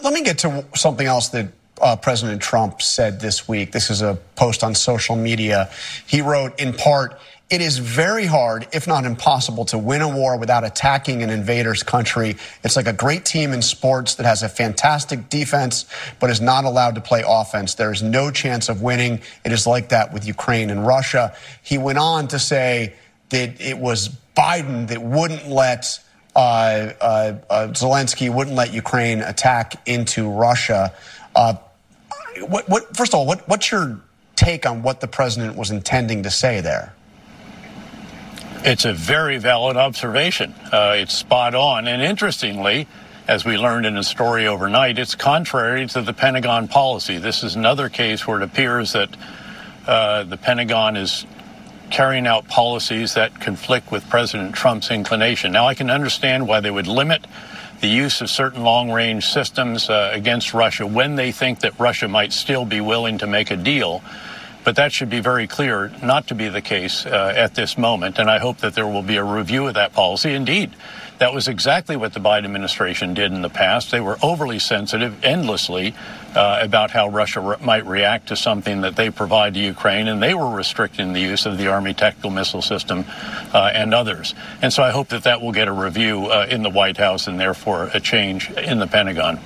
Let me get to something else that President Trump said this week. This is a post on social media. He wrote, in part, "It is very hard, if not impossible, to win a war without attacking an invader's country. It's like a great team in sports that has a fantastic defense but is not allowed to play offense. There is no chance of winning. It is like that with Ukraine and Russia." He went on to say that it was Biden that wouldn't let Zelensky wouldn't let Ukraine attack into Russia. First of all, what's your take on what the president was intending to say there? It's a very valid observation. It's spot on. And interestingly, as we learned in a story overnight, it's contrary to the Pentagon policy. This is another case where it appears that the Pentagon is carrying out policies that conflict with President Trump's inclination. Now, I can understand why they would limit the use of certain long-range systems against Russia when they think that Russia might still be willing to make a deal. But that should be very clear not to be the case at this moment, and I hope that there will be a review of that policy. Indeed, that was exactly what the Biden administration did in the past. They were overly sensitive, endlessly, about how Russia might react to something that they provide to Ukraine, and they were restricting the use of the Army Tactical Missile System and others. And so I hope that that will get a review in the White House and therefore a change in the Pentagon.